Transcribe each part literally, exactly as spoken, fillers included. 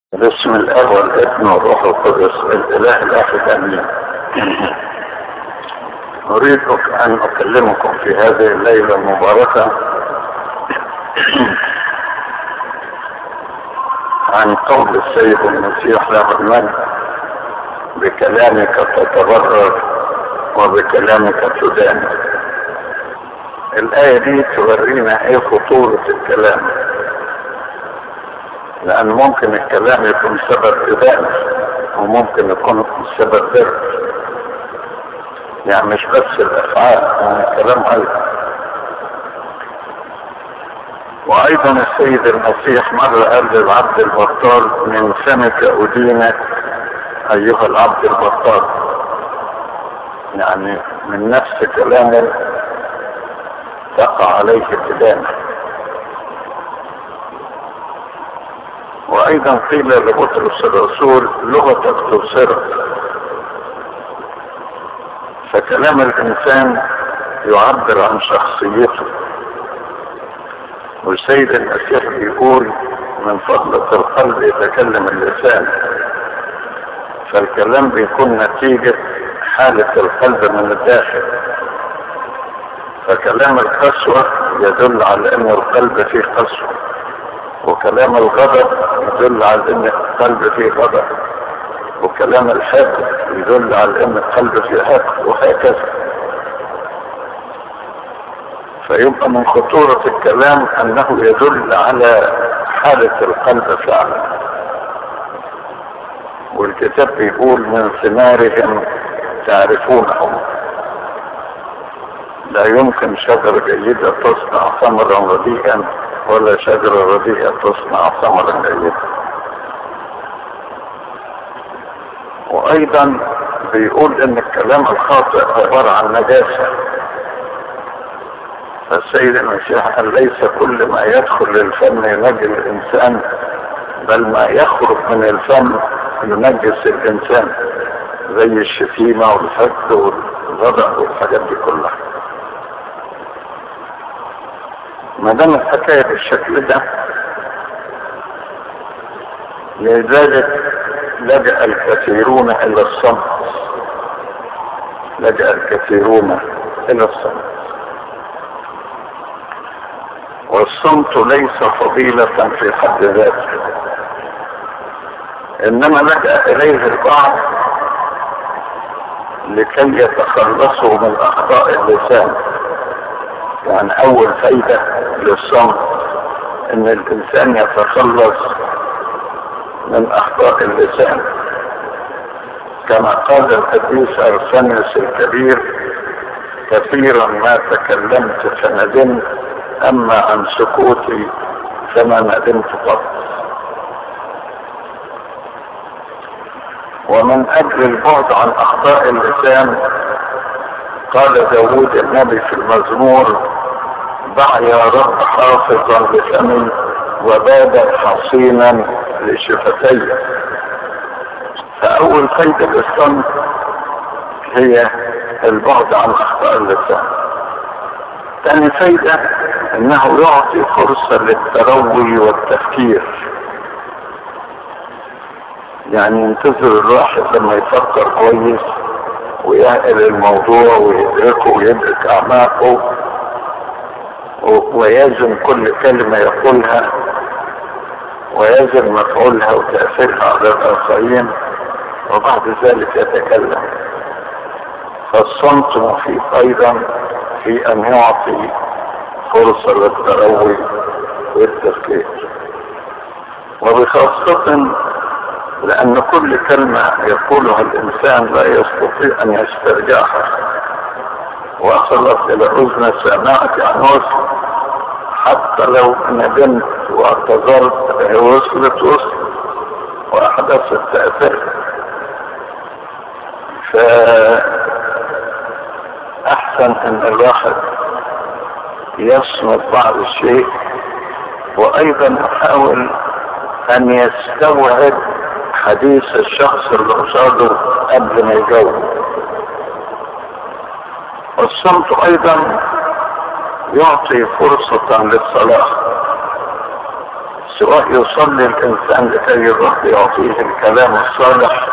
باسم الاب والابن والروح القدس الاله الاحد امين. اريد ان اكلمكم في هذه الليله المباركه عن قول السيد المسيح له المجد: بكلامك تتبرر وبكلامك تدان. الايه دي تورينا ايه خطوره الكلام، لان ممكن الكلام يكون سبب إدانة وممكن يكون سبب بر، يعني مش بس الافعال، يعني الكلام ايضا. وايضا السيد المسيح مرة قال للعبد البطال: من فمك ادينك ايها العبد البطال، يعني من نفس كلامه تقع عليه الإدانة. وايضا قيل لبطرس الرسول: لغتك تبصرك. فكلام الانسان يعبر عن شخصيته، والسيد المسيح بيقول: من فضلة القلب يتكلم اللسان. فالكلام بيكون نتيجة حالة القلب من الداخل. فكلام القسوة يدل على ان القلب فيه قسوة، وكلام الغضب يدل على ان القلب فيه غضب، وكلام الحقد يدل على ان القلب فيه حقد، وهكذا. فيبقى من خطورة الكلام انه يدل على حالة القلب فعلا. والكتاب بيقول: من ثمارهم تعرفونهم. لا يمكن شجرة جيدة تصنع ثمرا رديئا، ولا شجرة رديئة تصنع ثمرا جيدا. وايضا بيقول ان الكلام الخاطئ عبارة عن نجاسة. فالسيد المسيح قال: ليس كل ما يدخل الفم ينجي الانسان، بل ما يخرج من الفم ينجس الانسان، زي الشتيمة والحقد والغضب والحاجات دي كلها. ما دام الحكاية بالشكل ده، لذلك لجأ الكثيرون الى الصمت. لجأ الكثيرون الى الصمت. والصمت ليس فضيلة في حد ذاته، انما لجأ اليه البعض لكي يتخلصوا من اخطاء اللسان. يعني اول فايدة للصمت ان الانسان يتخلص من اخطاء اللسان، كما قال القديس ارسنيوس الكبير: كثيرا ما تكلمت فندمت، اما عن سكوتي فما ندمت قط. ومن اجل البعد عن اخطاء اللسان قال داود النبي في المزمور: ضع يا رب حافظا لفمي وبابا حصينا لشفتي. فاول فايدة للصمت هي البعد عن اخطاء اللسان. ثاني فايدة انه يعطي فرصة للتروي والتفكير. يعني ينتظر الواحد لما يفكر كويس ويعقل الموضوع ويدركه ويدرك اعماقه، ويزن كل كلمة يقولها، ويزن مفعولها وتأثيرها على الآخرين، وبعد ذلك يتكلم. فالصمت مفيد أيضا في أن يعطي فرصة للتروي والتفكير، وبخاصة لأن كل كلمة يقولها الإنسان لا يستطيع أن يسترجعها. وصلت إلى أذن سامعك عن وصل، حتى لو ندمت واعتذرت وصلت وصل وأحدثت تأثير. فأحسن أن الواحد يصمت بعض الشيء، وأيضا يحاول أن يستوعب حديث الشخص اللي قصاده قبل ما يجاوب. والصمت ايضا يعطي فرصة للصلاح. سواء يصلي الإنسان لكي الرب يعطيه الكلام الصالح،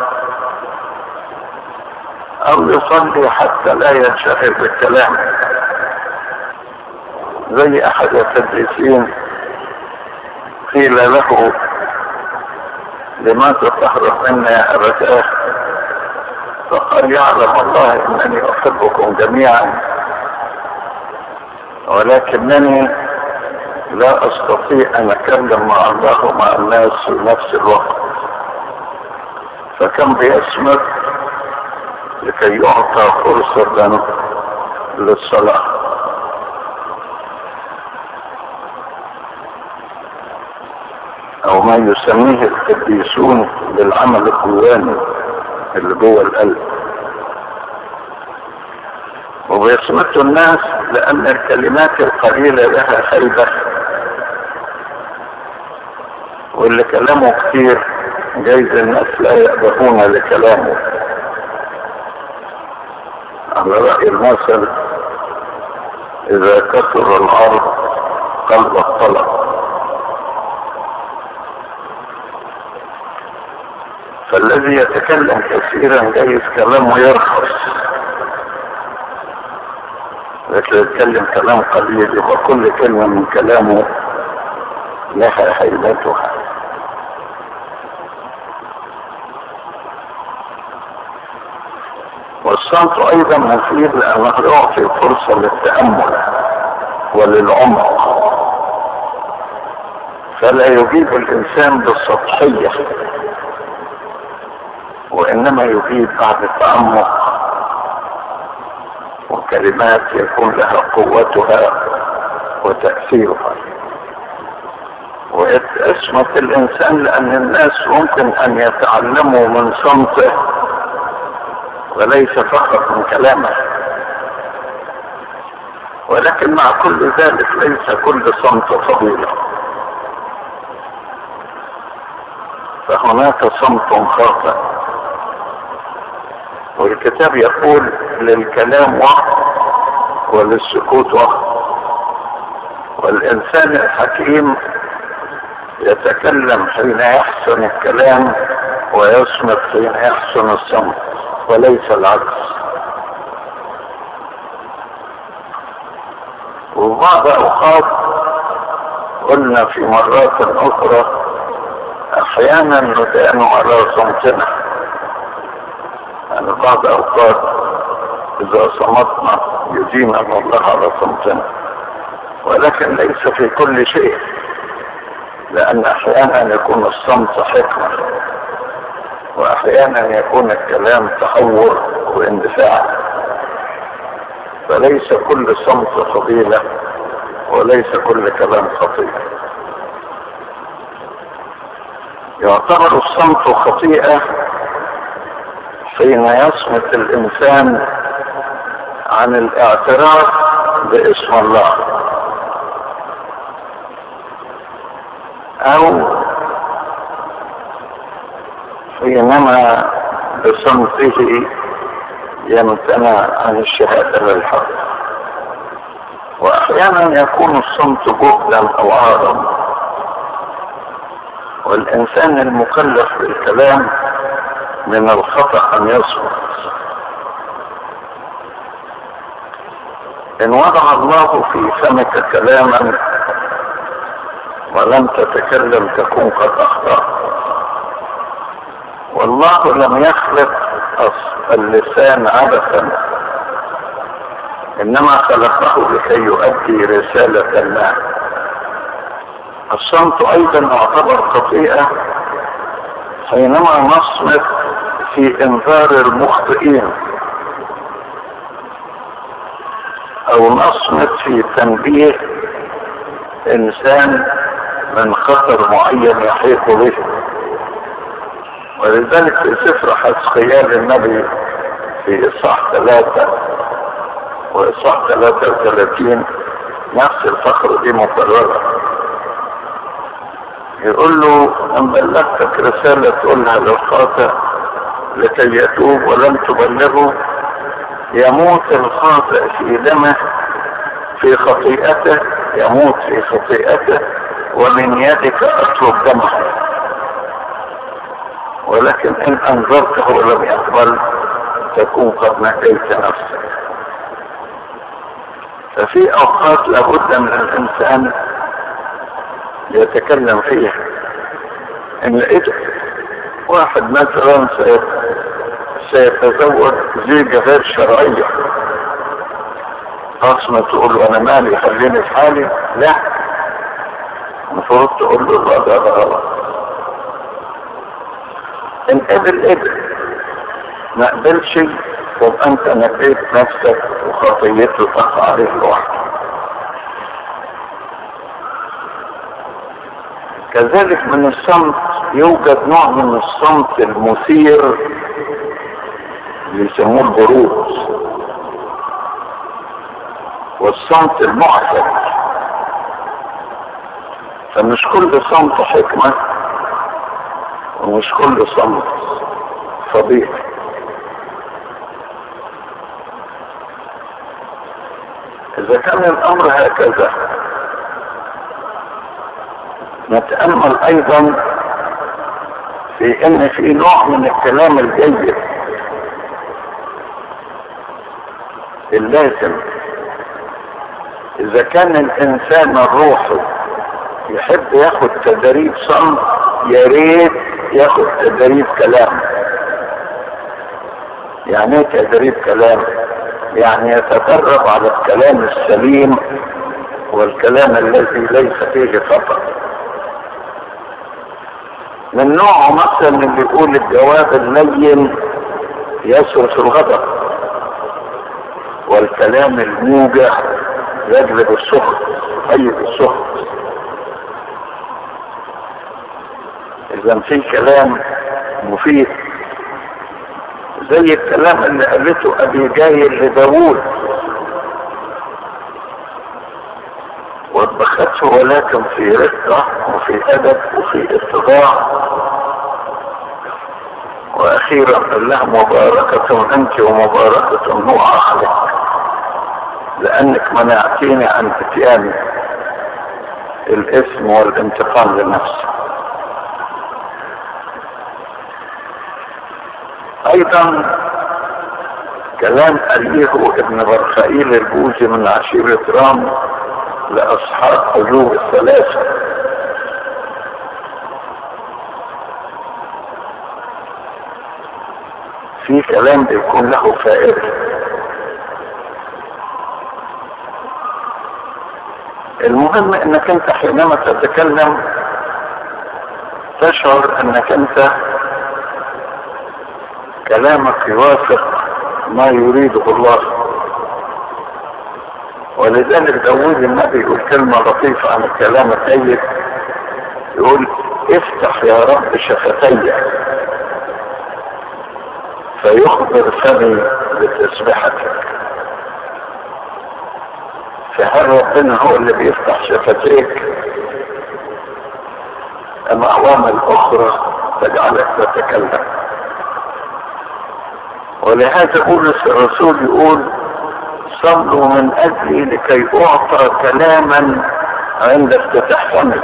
أو يصلي حتى لا ينشغل بالكلام. زي أحد التدريسين قيل له: لماذا تهرب منا يا أبتاه؟ فقال: يعلم الله أنني أحبكم جميعا، ولكنني لا أستطيع أن أتكلم مع الله ومع الناس في نفس الوقت. فكان بيصمت لكي يعطى فرصة لنا للصلاة. أو ما يسميه القديسون بالعمل القواني اللي جوه القلب. وبيصمتوا الناس لأن الكلمات القليلة لها هيبة، واللي كلامه كتير جايز الناس لا يقبلون لكلامه. على رأي المثل: إذا كثر العرض قل الطلب. فالذي يتكلم كثيرا جايز كلامه يرخص، لكن يتكلم كلام قليل يبقى كل كلمة من كلامه لها هيبتها. والصمت ايضا مفيد لانه يعطي فرصة للتأمل وللعمق، فلا يجيب الانسان بالسطحية، وانما يجيب بعد التعمق وكلمات يكون لها قوتها وتأثيرها. ويصمت الانسان لان الناس ممكن ان يتعلموا من صمته وليس فقط من كلامه. ولكن مع كل ذلك ليس كل صمت فضيلة، فهناك صمت خاطئ. والكتاب يقول: للكلام وقت وللسكوت وقت. والإنسان الحكيم يتكلم حين يحسن الكلام ويصمت حين يحسن الصمت، وليس العكس. وبعض أوقات قلنا في مرات أخرى أحيانا ندان على صمتنا، يعني بعض أوقات إذا صمتنا يديننا الله على صمتنا، ولكن ليس في كل شيء، لأن أحيانا يكون الصمت حكمة، وأحيانا يكون الكلام تهور واندفاع. فليس كل صمت فضيلة وليس كل كلام خطيئة. يعتبر الصمت خطيئة حين يصمت الإنسان عن الاعتراف باسم الله، أو حينما بصمته يمتنع عن الشهادة للحق. وأحيانا يكون الصمت جهلا أو عارا، والإنسان المكلف بالكلام من الخطأ أن يصمت. إن وضع الله في فمك كلاما ولم تتكلم تكون قد أخطأت. والله لم يخلق اللسان عبثا، إنما خلقه لكي يؤدي رسالة ما. الصمت أيضا يعتبر خطيئة حينما نصمت في إنذار المخطئين، أو نصمت في تنبيه إنسان من خطر معين يحيط به. ولذلك في سفر حزقيال النبي في إصحاح ثلاثة وإصحاح ثلاثة وثلاثين نفس الفقرة دي مكررة، يقول له: أن بلغتك رسالة تقولها للخاطئ لكي يتوب ولم تبلغه، يموت الخاطئ في دمه في خطيئته، يموت في خطيئته ومن يدك اطلب دمه، ولكن ان انظرته ولم يقبل تكون قد نقيت نفسك. ففي اوقات لابد من الانسان يتكلم فيها. ان لقيت واحد مثلا سيتزوج زوجة غير شرعية، خاصة تقول له انا مالي خليني في حالي، لا، المفروض تقول له لا ده غلط. ان قبل قبل، ما قبلش يبقى انت نقيت نفسك وخطيته تقع عليك لوحدك. كذلك من الصمت يوجد نوع من الصمت المثير اللي يسموه البروز، والصمت المعتد. فمش كل صمت حكمة، ومش كل صمت فضيلة. إذا كان الأمر هكذا نتأمل أيضا في إن في نوع من الكلام الجيد اللازم. إذا كان الإنسان الروحي يحب ياخد تدريب صمت، يا ريت ياخد تدريب كلام. يعني ايه تدريب كلام؟ يعني يتدرب على الكلام السليم والكلام الذي ليس فيه خطأ. من نوعه مثلا اللي يقول الجواب اللين يصرف الغضب، والكلام الموجع يجلب السخط، يهيج السخط. اذا في كلام مفيد زي الكلام اللي قالته ابي جايل لداوود، واتبخته ولكن في رقة وفي ادب وفي اتضاع. واخيرا قال لها مباركة انت ومباركة هو عقلك، لانك منعتيني عن اتيان الاسم والانتقام لنفسي. ايضا كلام أليهو ابن برخائيل البوزي من عشيرة رام لأصحاب أيوب الثلاثة، في كلام بيكون له فائدة. المهم انك انت حينما تتكلم تشعر انك انت كلامك يوافق ما يريده الله. ولذلك داوود النبي يقول كلمة لطيفة عن الكلام الطيب، يقول افتح يا رب شفتي فيخبر فمي بتسبحتك. فهل ربنا هو اللي بيفتح شفتيك ام عوامل اخرى تجعلك تتكلم؟ ولهذا بولس الرسول يقول صلوا من اجلي لكي اعطى كلاما عند افتتاح فمي،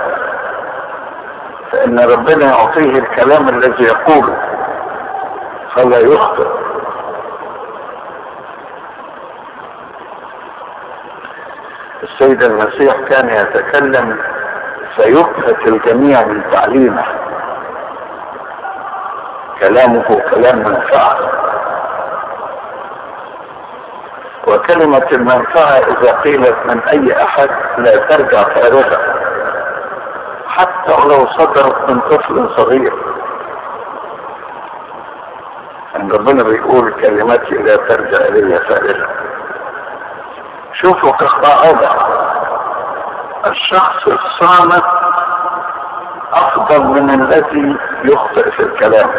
فان ربنا يعطيه الكلام الذي يقوله فلا يخطئ. السيد المسيح كان يتكلم فيبهت الجميع من تعليمه، كلامه كلام منفعه، وكلمة المنفعة إذا قيلت من أي أحد لا ترجع فارغة، حتى ولو صدرت من طفل صغير. أن ربنا بيقول كلمتي لا ترجع إلي فارغة. شوفوا كقاعدة الشخص الصامت أفضل من الذي يخطئ في الكلام،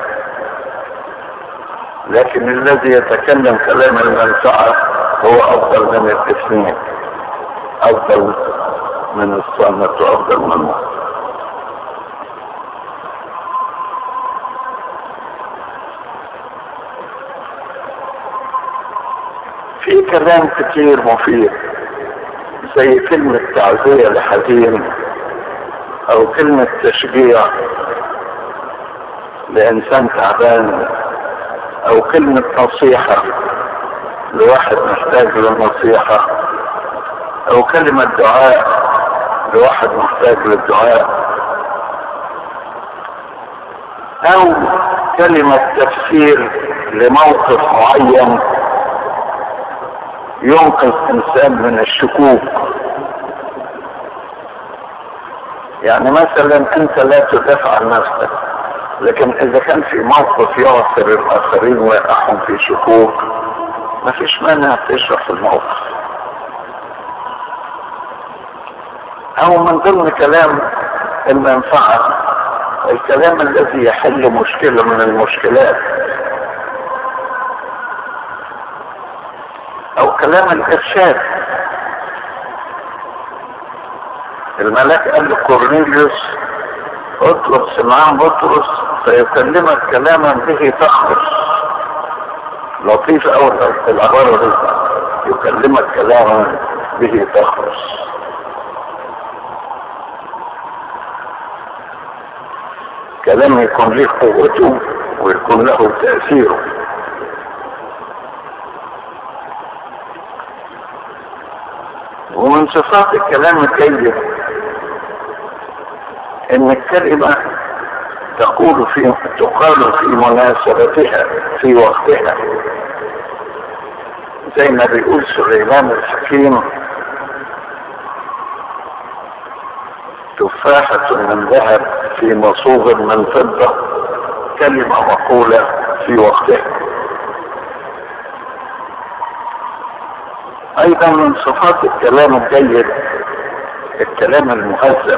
لكن الذي يتكلم كلام المنفعة هو أفضل من الاثنين، أفضل من الصامت وأفضل من المخطئ. في كلام كتير مفيد زي كلمة تعزية لحزين او كلمة تشجيع لانسان تعبان، او كلمة نصيحة لواحد محتاج للنصيحة، او كلمة دعاء لواحد محتاج للدعاء، او كلمة تفسير لموقف معين ينقذ انسان من الشكوك. يعني مثلا انت لا تدافع عن نفسك، لكن اذا كان في موقف يعثر الاخرين ويقعهم في شكوك ما فيش مانع تشرح الموقف. او من ضمن كلام المنفعة الكلام الذي يحل مشكلة من المشكلات، او كلام الارشاد. الملاك قال لكورنيليوس اطلب سمعان بطرس فيكلمك كلاما به تخلص. لطيف اوي العبارة دي، يكلمك كلاما به تخلص. كلام يكون له قوته ويكون له تأثيره. ومن صفات الكلام الجيد ان الكلمة تقول في تقال في مناسبتها في وقتها، زي ما بيقول سليمان الحكيم تفاحة من ذهب في مصوغ من فضة، كلمة مقولة في وقتها. ايضا من صفات الكلام الجيد الكلام المهذب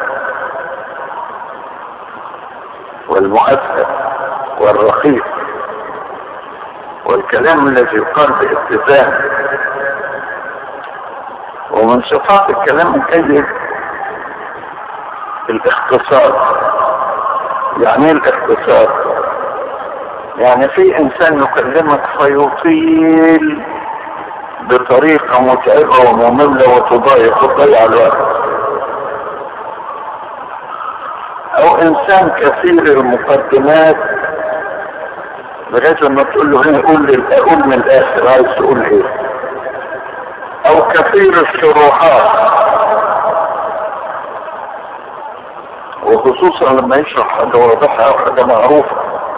والمؤثر والرقيق، والكلام الذي يقال باتزان. ومن صفات الكلام الجيد الاختصار. يعني ايه الاختصار؟ يعني في انسان يكلمك فيطيل بطريقة متعبة ومملة وتضايق وتضيع الوقت، او انسان كثير المقدمات لغاية ما تقول له هنا قول قول من الاخر عايز تقول ايه، او كثير الشروحات، وخصوصا لما يشرح حاجة واضحة او حاجة معروفة.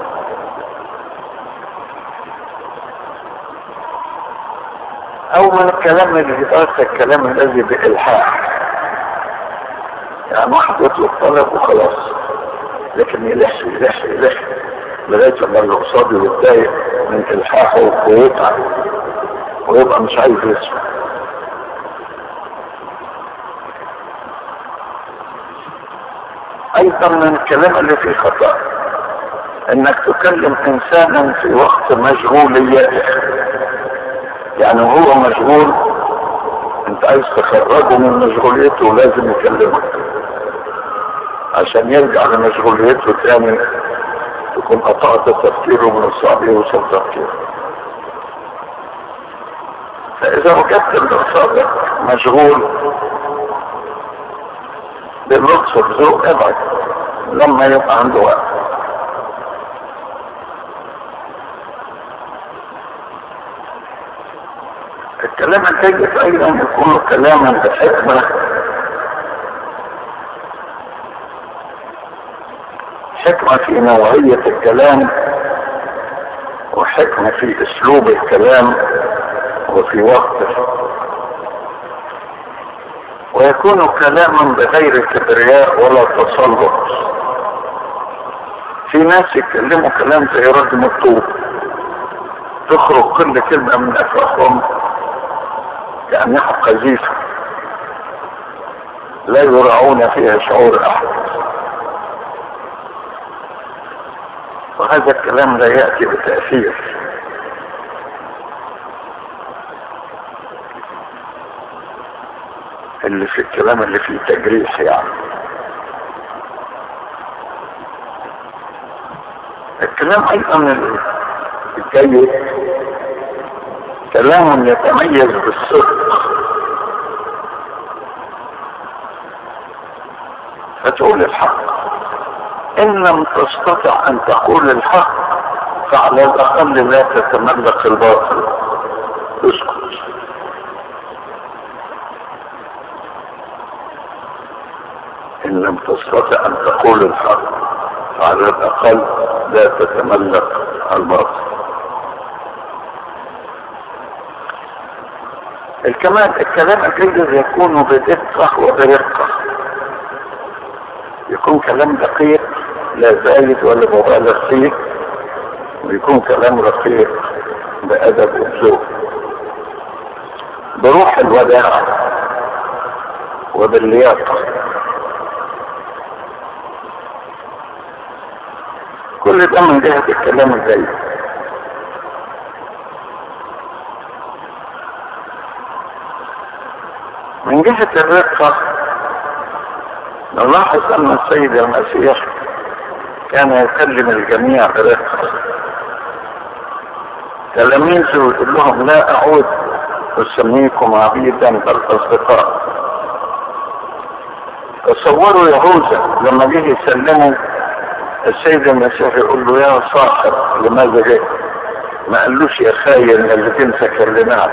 او من الكلام اللي بيتأثر الكلام الذي بإلحاح، يعني واحد يطلب طلب وخلاص لكن يلح يلح يلح لغاية ما اللي قصاده يتضايق من إلحاحه ويتعب ويبقى مش عايز يسمع. ايضا من الكلام اللي فيه خطأ انك تكلم انسانا في وقت مشغوليته، يعني هو مشغول انت عايز تخرجه من مشغوليته ولازم يكلمك عشان يرجع لمشغوليته تاني، تكون قطعت تفكيره من الصعب يوصل تفكيره. فاذا وجدت اللي قصادك مشغول باللطف والذوق ابعد لما يبقى عنده وقت. الكلام الجيد ايضا يكون كلاما بحكمة، حكمة في نوعية الكلام، وحكمة في اسلوب الكلام وفي وقته، ويكون كلاما بغير كبرياء ولا تسلط. في ناس يتكلموا كلام زي رجم الطوب، تخرج كل كلمة من افواههم كأنها قذيفة لا يراعون فيها شعور احد، وهذا الكلام لا يأتي بتأثير. اللي في الكلام اللي فيه تجريح يعني. الكلام ايضا الجيد كلام يتميز بالصدق، فتقول الحق. ان لم تستطع ان تقول الحق فعلى الاقل لا تتملك الباطل، اسكت. ان لم تستطع ان تقول الحق فعلى الاقل لا تتملك الباطل. الكلام الكلام الجيد يكون بدقة وبرقة، يكون كلام دقيق لا زايد ولا مبالغ فيه، ويكون كلام رقيق بأدب وذوق، بروح الوداع وباللياقة. كل ده من جهة الكلام الجيد. من جهة الرقة نلاحظ أن السيد المسيح كان يكلم الجميع برقة. تلاميذه يقول لهم لا أعود أسميكم عبيدا بل أصدقاء. تصوروا يهوذا لما جه يسلموا السيد المسيح يقول له يا صاحب لماذا جئت؟ ما قالوش يا خاين اللي تنسى كلمات.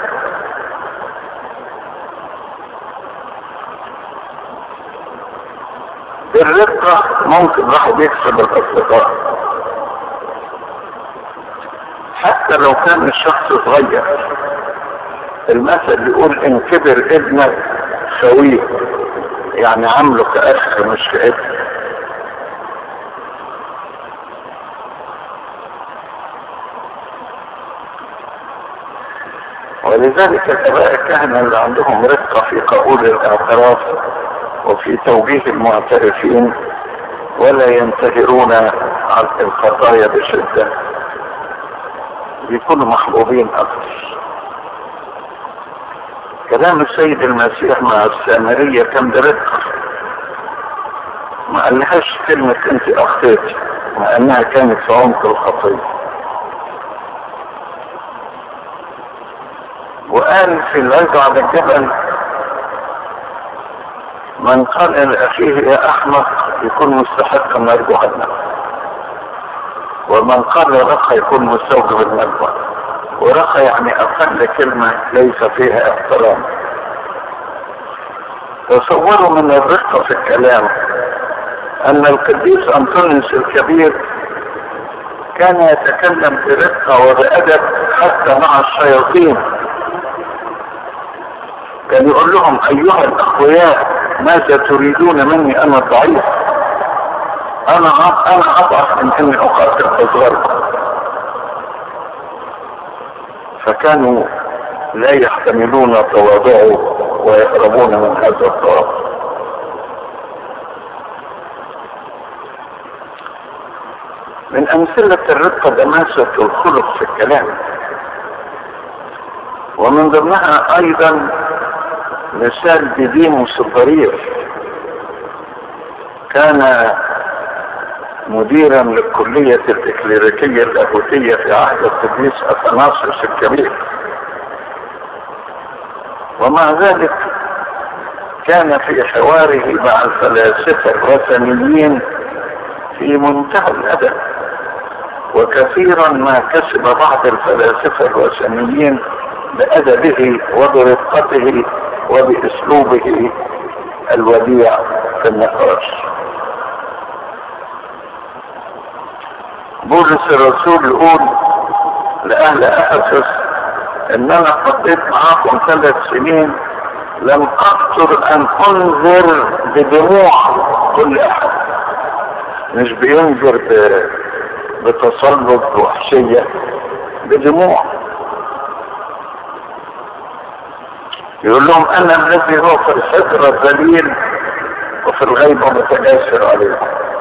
بالرقة ممكن واحد يكسب الأصدقاء حتى لو كان الشخص صغير. المثل يقول ان كبر ابنك خويه، يعني عامله كأخ مش كابن. ولذلك الآباء الكهنة اللي عندهم رقة في قبول الاعتراف وفي توجيه المعترفين ولا ينتهرون عن الخطايا بشدة بيكونوا محبوبين أكثر. كلام السيد المسيح مع السامرية كان برقة، ما قالهاش كلمة انت اخطيتي مع انها كانت في عمق الخطية. وقال في العظة على الجبل من قال لأخيه يا أحمق يكون مستحق النار جهنم، ومن قال رخى يكون مستوجب المجوى. ورخى يعني أقل كلمة ليس فيها احترام. تصوروا من الرقة في الكلام أن القديس أنطونيوس الكبير كان يتكلم برقة وبأدب حتى مع الشياطين. كان يقول لهم أيها الأخوياء ماذا تريدون مني أنا ضعيف، أنا أنا أضعف من أني أقاتل أصغركم. فكانوا لا يحتملون تواضعه ويهربون من هذا التواضع. من أمثلة الرقة دماسة الخلق في الكلام، ومن ضمنها أيضا مثال ديديموس الضرير. كان مديرا للكلية الإكليريكية اللاهوتية في عهد القديس أثناسيوس الكبير، ومع ذلك كان في حواره مع الفلاسفة الوثنيين في منتهى الأدب. وكثيرا ما كسب بعض الفلاسفة الوثنيين بأدبه وبرقته وبأسلوبه الوديع في النقاش. بولس الرسول يقول لأهل أفسس إن أنا قضيت معاكم ثلاث سنين لم أقدر أن أنذر بدموع كل أحد. مش بينذر بتسلط وحشية، بدموع. يقول لهم أنا الذي هو في الحجرة ذليل وفي الغيبة متجاسر عليهم.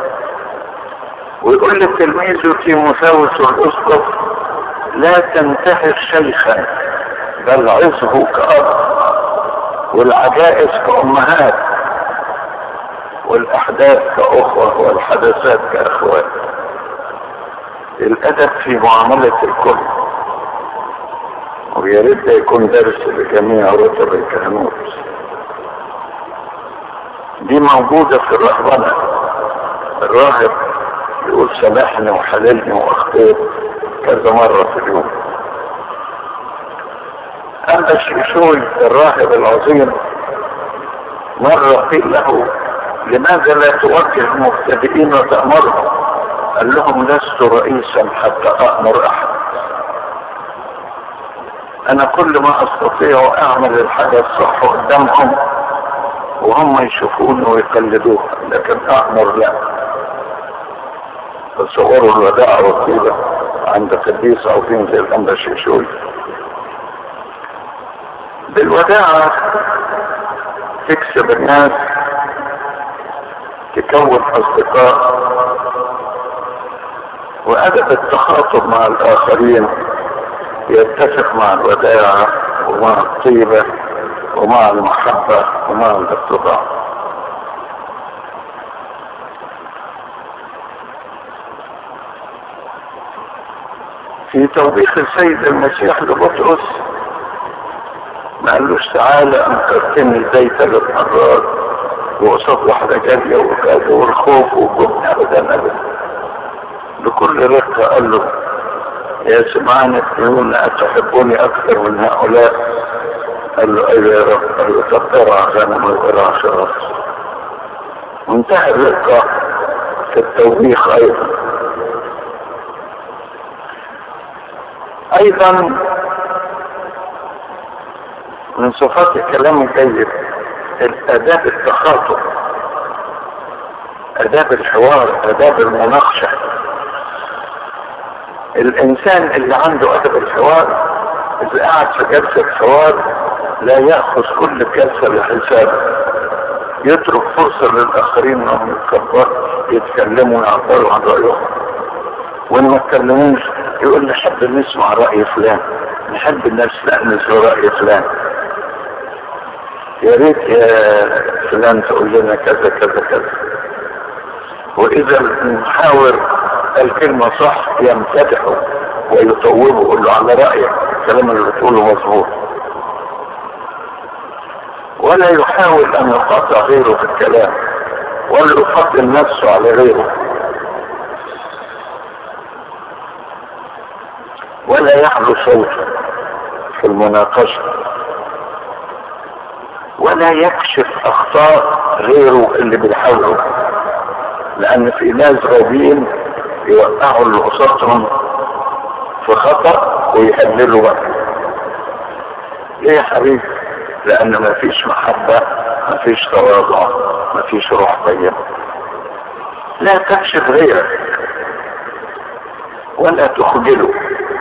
ويقول لتلميذه تيموثاوس الأسقف لا تنتهر شيخا بل عظه كأب، والعجائز كأمهات، والأحداث كأخوة، والحدثات كأخوات. الأدب في معاملة الكل، ويا ريت يكون درس لجميع رتب الكهنوت. دي موجودة في الرهبنة. الراهب يقول سامحني وحللني واخطيت كذا مرة في اليوم. أما الشيشوي الراهب العظيم مرة قيل له لماذا لا توجه المبتدئين وتأمرهم؟ قال لهم لست رئيسا حتى أأمر أحد، أنا كل ما أستطيع أعمل الحاجة الصح قدامهم وهم يشوفوني ويقلدوها، لكن أأمر لا. تصوروا الوداع والطيبة عند قديس عظيم زي الأنبا الشيشوي. بالوداعة تكسب الناس، تكون أصدقاء، وأدب التخاطب مع الآخرين يتفق مع الوداعة ومع الطيبة ومع المحبة ومع الاتباع. في توبيخ السيد المسيح لبطرس ما قالوش تعالى انكرتني زي ثلاث مرات وقصاد واحدة جارية وكذا والخوف والجبن، ابدا ابدا. بكل رقة قال له يا سمعان ابنون اتحبوني اكثر من هؤلاء؟ قال له ايوه يا رب. قال له طب ارعى غنم وارعى شراس. وانتهى الرقة في التوبيخ ايضا. ايضا من صفات الكلام الجيد الاداب التخاطب، اداب الحوار، اداب المناقشة. الانسان اللي عنده ادب الحوار اذا قاعد في جلسة حوار لا يأخذ كل جلسة لحسابه، يترك فرصة للاخرين انهم يتكبروا يتكلموا ويعبروا عن رأيهم، وان ما اتكلموش يقول نحب نسمع رأي فلان، نحب نستأنس برأي فلان، يا ريت يا فلان تقول لنا كذا كذا كذا. واذا المحاور الكلمة صح يمتدحه ويطوبه ويقول له على رأيك الكلام اللي بتقوله مظبوط، ولا يحاول ان يقاطع غيره في الكلام ولا يفضل نفسه على غيره، ولا يعلو صوته في المناقشة، ولا يكشف اخطاء غيره اللي بيحاولوا، لان في ناس غبيين يوقعوا اللي قصادهم في خطأ ويحللوا بقى. ليه يا حبيبي؟ لان ما فيش محبة، ما فيش تواضع، ما فيش روح طيبة. لا تكشف غيرك ولا تخجله،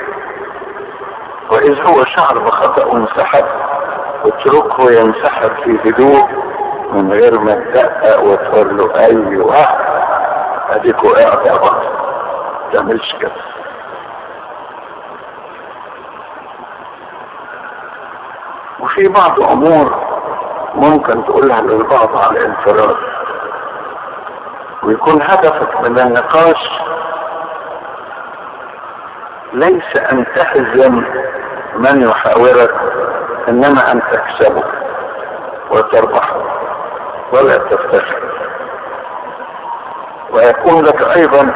واذا هو شعر بخطأ وانسحب اتركه ينسحب في هدوء من غير ما تدقق وتقول له ايوه اديك وقعت يا بطل، ما تعملش كده. وفي بعض امور ممكن تقولها للبعض على انفراد ويكون هدفك من النقاش ليس ان تهزم من يحاورك، انما ان تكسبه وتربحه ولا تفتخر. ويكون لك ايضا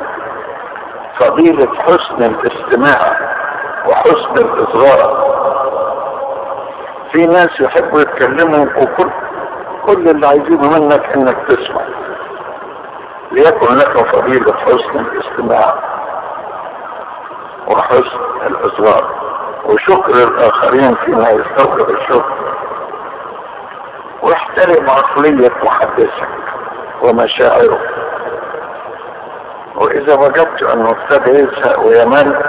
فضيلة حسن الاستماع وحسن الاصغاء. في ناس يحبوا يتكلموا وكل كل اللي عايزينه منك انك تسمع. ليكن لك فضيلة حسن الاستماع وحسن الاصغاء وشكر الاخرين فيما يستوجب الشكر، واحترم عقلية محدثك ومشاعره. واذا وجدت انه ابتدى يزهق ويمل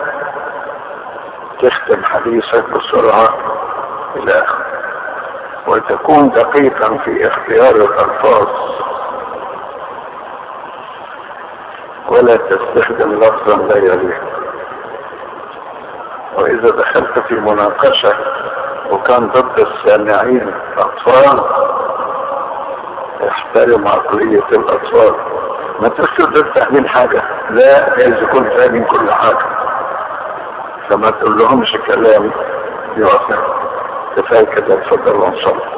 تختم حديثك بسرعة الى اخره، وتكون دقيقا في اختيار الالفاظ ولا تستخدم لفظا لا يليق. واذا دخلت في مناقشة وكان ضد السامعين اطفال احترم عقلية الاطفال. ما تقصد فاهمين حاجة، لا جايز يكون فاهمين كل حاجة، فما تقول لهمش كلام يوصل. كفاية كده، اتفضل وانصر.